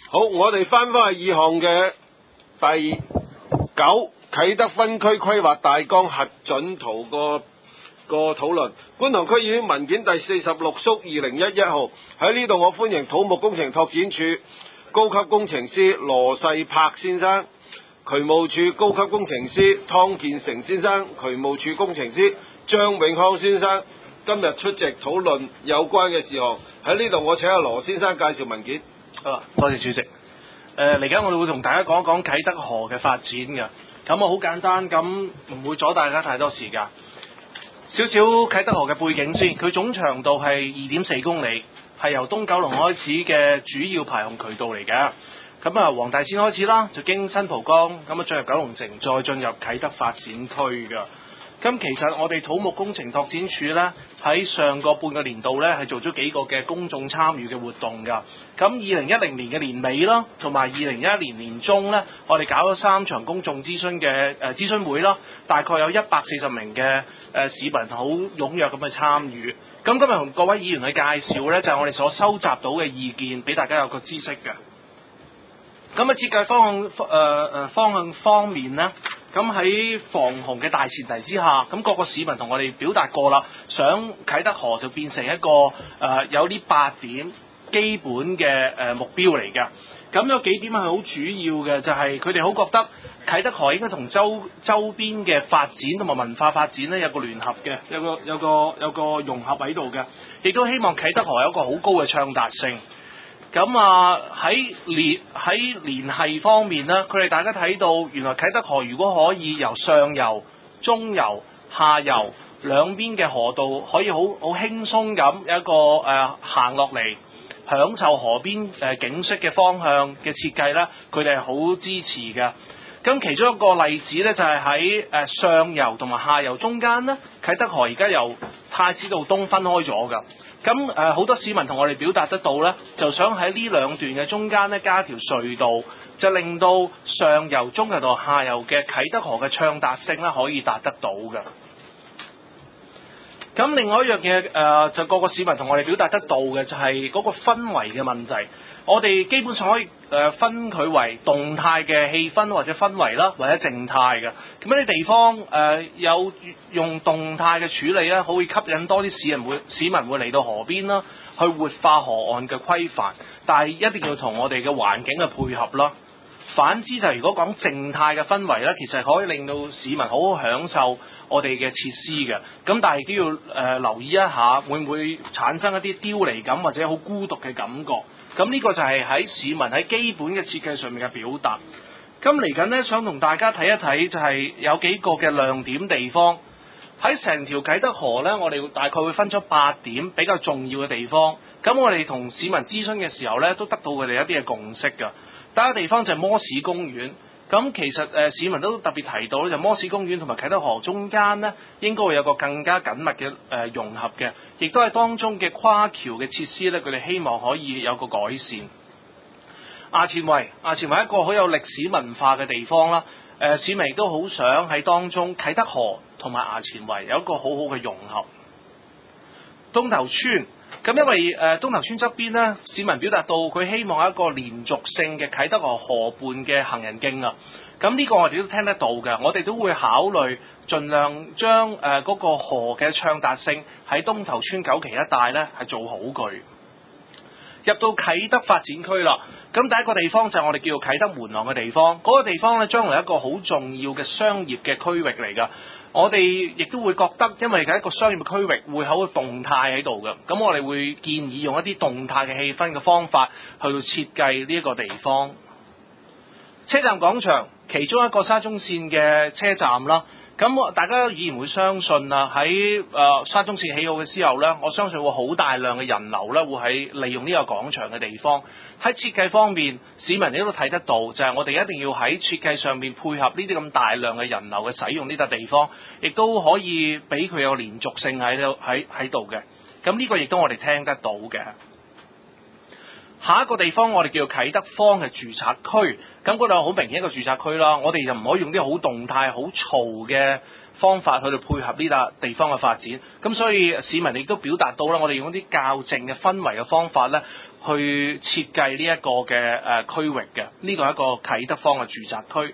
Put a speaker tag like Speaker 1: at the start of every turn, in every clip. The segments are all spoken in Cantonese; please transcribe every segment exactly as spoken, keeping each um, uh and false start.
Speaker 1: 好，我哋翻返去二項嘅第九啟德分區規劃大綱核准圖個個討論。觀塘區議院文件第四十六縮二零一一號，喺呢度我歡迎土木工程拓展署高級工程師羅世柏先生、渠務署高級工程師湯建成先生、渠務署工程師張永康先生今日出席討論有關嘅事項。喺呢度我請阿羅先生介紹文件。
Speaker 2: 啊，多謝主席。誒嚟緊我哋會同大家講一講啟德河嘅發展嘅，咁我好簡單，咁唔會阻大家太多時間。少少啟德河嘅背景先，佢總長度係二點四公里，係由東九龍開始嘅主要排洪渠道嚟嘅。咁啊，黃大仙開始啦，就經新蒲崗，咁啊進入九龍城，再進入啟德發展區嘅。咁其實我哋土木工程拓展署呢，喺上個半個年度呢，係做咗幾個嘅公眾參與嘅活動㗎。咁二零一零年嘅年尾啦，同埋二零一一年年中呢，我哋搞咗三場公眾諮詢嘅誒諮詢會啦，大概有一百四十名嘅誒市民好踴躍咁去參與。咁今日同各位議員去介紹呢，就係我哋所收集到嘅意見，俾大家有個知識嘅。咁啊，設計方向誒誒、呃、方向方面呢。咁喺防洪嘅大前提之下，咁各個市民同我哋表達過啦，想啟德河就變成一個誒、呃、有呢八點基本嘅誒、呃、目標嚟嘅。咁有幾點係好主要嘅，就係佢哋好覺得啟德河應該同周周邊嘅發展同埋文化發展咧有個聯合嘅，有個有個有個融合喺度嘅，亦都希望啟德河有一個好高嘅暢達性。咁啊喺聯喺聯繫方面呢，佢哋大家睇到原來啟德河如果可以由上游、中游、下游兩邊嘅河道可以好好輕鬆咁有一個誒行落嚟享受河邊誒、呃、景色嘅方向嘅設計呢，佢哋係好支持嘅。咁其中一個例子呢，就係喺誒上游同埋下游中間呢，啟德河而家由太子道東分開咗㗎。咁誒好多市民同我哋表達得到咧，就想喺呢兩段嘅中間咧加條隧道，就令到上游、中游同下游嘅啟德河嘅暢達性咧可以達得到嘅。咁另外一樣嘢誒，就個個市民同我哋表達得到嘅就係嗰個氛圍嘅問題。我哋基本上可以誒分佢為動態嘅氣氛或者氛圍啦，或者靜態嘅。咁一啲地方誒、呃、有用動態嘅處理咧，好會吸引多啲市民會市民會嚟到河邊啦，去活化河岸嘅規範。但係一定要同我哋嘅環境嘅配合啦。反之就係如果講靜態嘅氛圍咧，其實可以令到市民好好享受我哋嘅設施嘅。咁但係都要誒、呃、留意一下，會唔會產生一啲丟離感或者好孤獨嘅感覺？咁呢個就係喺市民喺基本嘅設計上面嘅表達。咁嚟緊呢，想同大家睇一睇，就係有幾個嘅亮點地方。喺成條啟德河呢，我哋大概會分出八點比較重要嘅地方。咁我哋同市民諮詢嘅時候呢，都得到佢哋一啲嘅共識㗎。第一個地方就係摩士公園。咁其實誒、呃、市民都特別提到咧，就摩士公園同埋啟德河中間呢，應該會有個更加緊密嘅誒、呃、融合嘅，亦都係當中嘅跨橋嘅設施呢，佢哋希望可以有個改善。衙前圍，衙前圍一個好有歷史文化嘅地方啦。誒、呃、市民亦都好想喺當中啟德河同埋衙前圍有一個好好嘅融合。東頭村。咁因為誒、呃、東頭村側邊咧，市民表達到佢希望一個連續性嘅啟德河河畔嘅行人徑啊。咁呢個我哋都聽得到嘅，我哋都會考慮盡量將誒嗰、呃那個河嘅暢達性喺東頭村九期一帶咧係做好佢。入到啟德發展區啦，咁第一個地方就係我哋叫做啟德門廊嘅地方，嗰、那個地方咧將來一個好重要嘅商業嘅區域嚟㗎。我哋亦都會覺得，因為係一個商業嘅區域，會好動態喺度嘅。咁我哋會建議用一啲動態嘅氣氛嘅方法去設計呢一個地方。車站廣場其中一個沙中線嘅車站啦。咁大家依然會相信啊，喺誒沙中線起好嘅時候呢，我相信會好大量嘅人流呢，會喺利用呢個廣場嘅地方。喺設計方面，市民亦都睇得到，就係我哋一定要喺設計上面配合呢啲咁大量嘅人流嘅使用呢笪地方，亦都可以俾佢有連續性喺度喺喺度嘅。咁呢個亦都我哋聽得到嘅。 下一個地方我哋叫做啟德坊嘅住宅區，咁嗰度好明顯一個住宅區啦。我哋就唔可以用啲好動態、好嘈嘅方法去到配合呢笪地方嘅發展。咁所以市民亦都表達到啦，我哋用啲較靜嘅氛圍嘅方法咧，去設計呢一個嘅誒區域嘅。呢個係一個啟德坊嘅住宅區。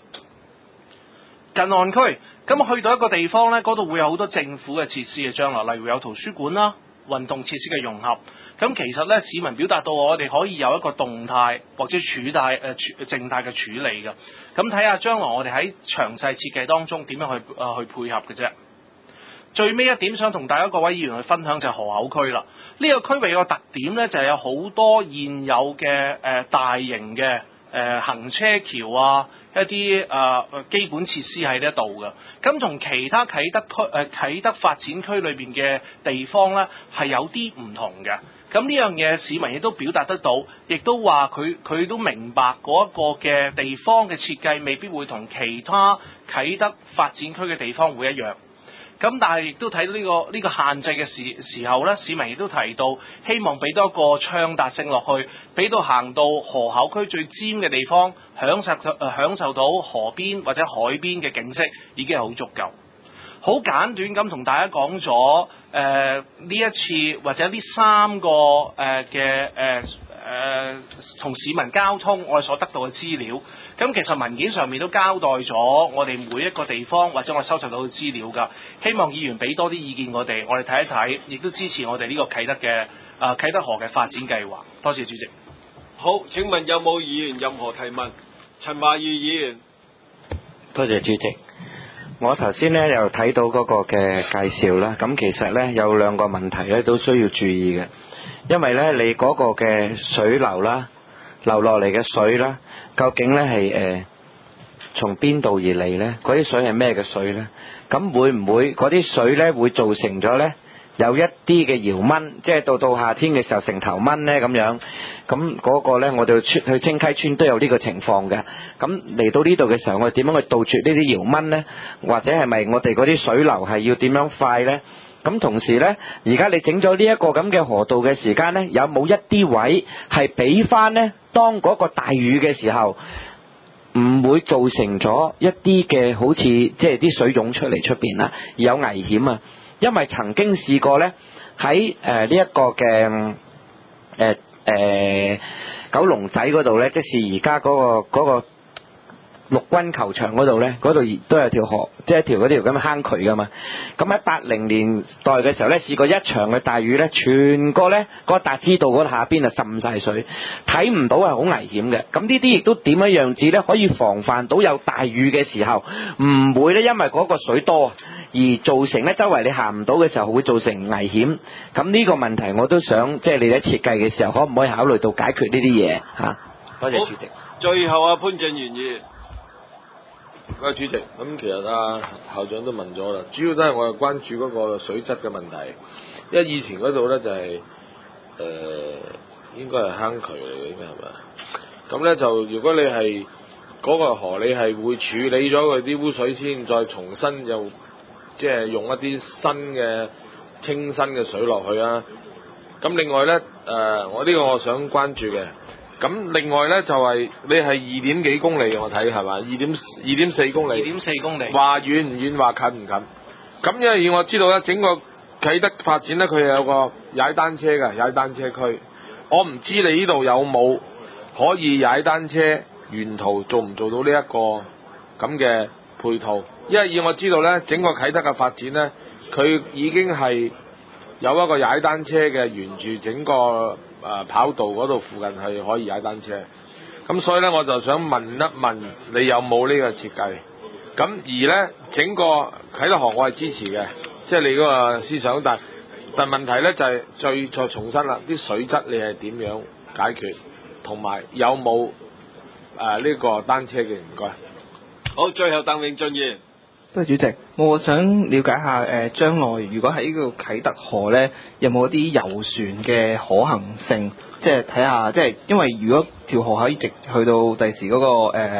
Speaker 2: 近岸區，咁去到一個地方咧，嗰度會有好多政府嘅設施嘅將來，例如有圖書館啦、運動設施嘅融合。咁其實咧，市民表達到我哋可以有一個動態或者儲態誒儲靜態嘅處理嘅。咁睇下將來我哋喺詳細設計當中點樣去誒、呃、去配合嘅啫。最尾一點想同大家各位議員去分享就係河口區啦。呢、這個區域嘅特點咧就係有好多現有嘅誒、呃、大型嘅誒、呃、行車橋啊，一啲誒、呃、基本設施喺呢一度嘅。咁同其他啟德區誒、呃、啟德發展區裏邊嘅地方咧係有啲唔同嘅。咁呢樣嘢市民亦都表達得到，亦都話佢佢都明白嗰一個嘅地方嘅設計未必會同其他啟德發展區嘅地方會一樣。咁但係亦都睇到呢個呢個限制嘅時時候咧，市民亦都提到希望俾多一個暢達性落去，俾到行到河口區最尖嘅地方，享受誒享受到河邊或者海邊嘅景色，已經係好足夠。好簡短咁同大家講咗誒呢一次或者呢三個誒嘅誒誒同市民交通我哋所得到嘅資料。咁其實文件上面都交代咗我哋每一個地方或者我收集到嘅資料㗎。希望議員俾多啲意見我哋，我哋睇一睇，亦都支持我哋呢個啟德嘅啊啟德河嘅發展計劃。多謝主席。
Speaker 1: 好，請問有冇議員任何提問？陳華義議員。
Speaker 3: 多謝主席。我頭先咧又睇到嗰個嘅介紹啦，咁其實咧有兩個問題咧都需要注意嘅，因為咧你嗰個嘅水流啦，流落嚟嘅水啦，究竟咧係誒從邊度而嚟咧？嗰啲水係咩嘅水咧？咁會唔會嗰啲水咧會造成咗咧有一啲嘅窯蚊，即係到到夏天嘅時候成頭蚊咧咁樣？咁嗰個咧我哋去去清溪村都有呢個情況嘅。咁嚟到呢度嘅時候，我哋點樣去杜絕呢啲窯蚊咧？或者係咪我哋嗰啲水流係要點樣快咧？咁同時咧，而家你整咗呢一個咁嘅河道嘅時間咧，有冇一啲位係俾翻咧？當嗰個大雨嘅時候，唔會造成咗一啲嘅好似即係啲水湧出嚟出邊啦，而有危險啊！因為曾經試過咧喺誒呢一個嘅誒誒九龍仔嗰度咧，即是而家嗰個嗰個陸軍球場嗰度咧，嗰度都有條河，即係一條嗰條咁嘅坑渠噶嘛。咁喺八零年代嘅時候咧，試過一場嘅大雨咧，全個咧嗰個達之道嗰下邊啊滲晒水，睇唔到係好危險嘅。咁呢啲亦都點樣樣子咧，可以防範到有大雨嘅時候，唔會咧因為嗰個水多而造成咧周圍你行唔到嘅時候會造成危險。咁呢個問題我都想即係你喺設計嘅時候，可唔可以考慮到解決呢啲嘢嚇？多謝主席。
Speaker 1: 最後啊，潘俊源議員。
Speaker 4: 啊，主席，咁其實啊校長都問咗啦，主要都係我係關注嗰個水質嘅問題，因為以前嗰度咧就係、是、誒、呃、應該係坑渠嚟嘅，應該係咪？咁咧就如果你係嗰個河，你係會處理咗佢啲污水先，再重新又即係用一啲新嘅清新嘅水落去啊。咁另外咧誒、呃，我呢個我想關注嘅。咁另外咧就係、是、你係二點幾公里，我睇係嘛？二點二點四公里。二點四公里。話遠唔遠，話近唔近？咁因為我知道咧，整個啟德發展咧，佢有個踩單車嘅踩單車區。我唔知你呢度有冇可以踩單車沿途做唔做到呢一個咁嘅配套？因為以我知道咧，整個啟德嘅發展咧，佢已經係有一個踩單車嘅沿住整個。誒、呃、跑道嗰度附近係可以踩單車，咁所以咧我就想問一問你有冇呢個設計？咁而咧整個啟德河我係支持嘅，即係你嗰個思想，但但問題咧就係、是、再再重申啦，啲水質你係點樣解決？同埋有冇誒呢個單車嘅？唔該。
Speaker 1: 好，最後鄧永俊議員。
Speaker 5: 多謝主席，我想了解下誒將來如果喺呢個啟德河咧，有冇一啲遊船嘅可行性？即係睇下，即係因為如果條河可以直去到第時嗰個誒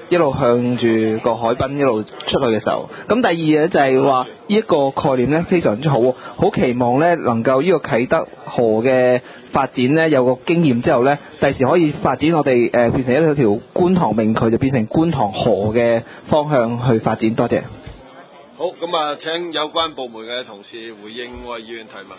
Speaker 5: 一路向住個海濱一路出去嘅時候。咁第二咧就係話呢一個概念咧非常之好，好期望咧能夠呢個啟德河嘅發展咧有個經驗之後咧，第時可以發展我哋誒、呃、變成一條觀塘明渠，就變成觀塘河嘅方向去發展。多謝。
Speaker 1: 好，咁啊，請有關部門嘅同事回應我議員提問。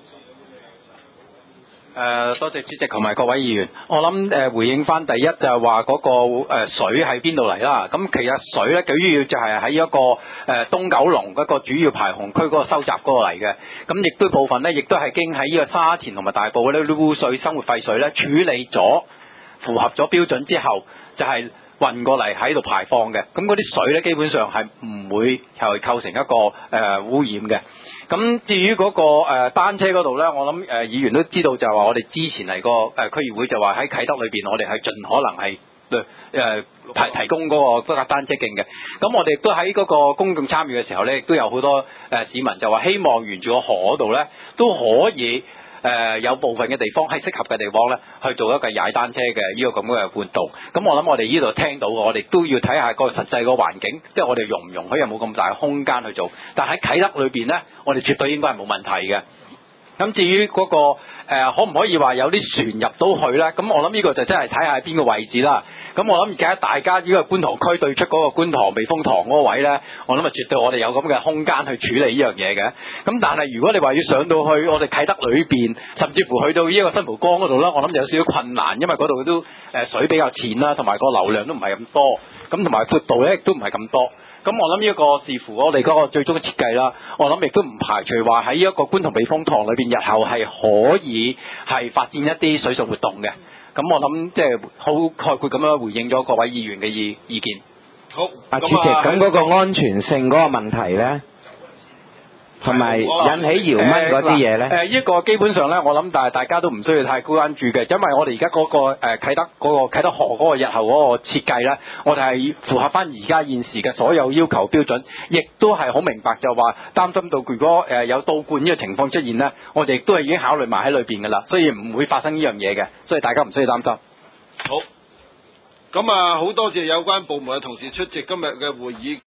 Speaker 6: 誒、呃，多謝主席同埋各位議員。我諗誒、呃、回應翻第一就係話嗰個誒、呃、水喺邊度嚟啦。咁其實水咧最主要就係喺一個誒、呃、東九龍嗰個主要排洪區嗰個收集嗰個嚟嘅。咁亦都部分咧，亦都係經喺呢個沙田同埋大埔嗰啲污水、生活廢水咧處理咗，符合咗標準之後，就係、是、運過嚟喺度排放嘅。咁嗰啲水咧基本上係唔會係構成一個誒、呃、污染嘅。咁至於嗰、那個誒、呃、單車嗰度咧，我諗誒、呃、議員都知道就係話我哋之前嚟個誒區議會就話喺啟德裏邊，我哋係盡可能係誒、呃、提提供嗰個嗰單車徑嘅。咁我哋亦都喺嗰個公眾參與嘅時候咧，亦都有好多誒、呃、市民就話希望沿住個河嗰度咧都可以。誒、呃、有部分嘅地方係適合嘅地方咧，去做一個踩單車嘅呢個咁嘅活動。咁我諗我哋呢度聽到，我哋都要睇下個實際個環境，即係我哋容唔容許有冇咁大嘅空間去做。但喺啟德裏邊咧，我哋絕對應該係冇問題嘅。咁至於嗰、那個、呃、可唔可以話有啲船入到去咧？咁我諗呢個就真係睇下邊個位置啦。咁我諗而家大家呢個觀塘區對出嗰個觀塘避風塘嗰個位咧，我諗啊絕對我哋有咁嘅空間去處理呢樣嘢嘅。咁但係如果你話要上到去我哋啟德裏邊，甚至乎去到呢個新蒲崗嗰度咧，我諗就有少少困難，因為嗰度都誒水比較淺啦，同埋個流量都唔係咁多，咁同埋闊度咧亦都唔係咁多。咁我諗呢一個視乎我哋嗰個最終嘅設計啦，我諗亦都唔排除話喺呢一個觀塘避風塘裏邊，日後係可以係發展一啲水上活動嘅。咁我諗即係好概括咁樣回應咗各位議員嘅意意見。
Speaker 1: 好，
Speaker 3: 啊主席，咁嗰個安全性嗰個問題咧，同埋引起搖蚊嗰啲嘢咧？
Speaker 6: 誒呢一個基本上咧，我諗但係大家都唔需要太關注嘅，因為我哋而家嗰個誒、呃、啟德嗰、嗰個啟德河嗰個日後嗰個設計咧，我哋係符合翻而家現時嘅所有要求標準，亦都係好明白就話擔心到如果誒有倒灌呢個情況出現咧，我哋亦都係已經考慮埋喺裏邊㗎啦，所以唔會發生呢樣嘢嘅，所以大家唔需要擔心。
Speaker 1: 好，咁啊好多謝有關部門嘅同事出席今日嘅會議。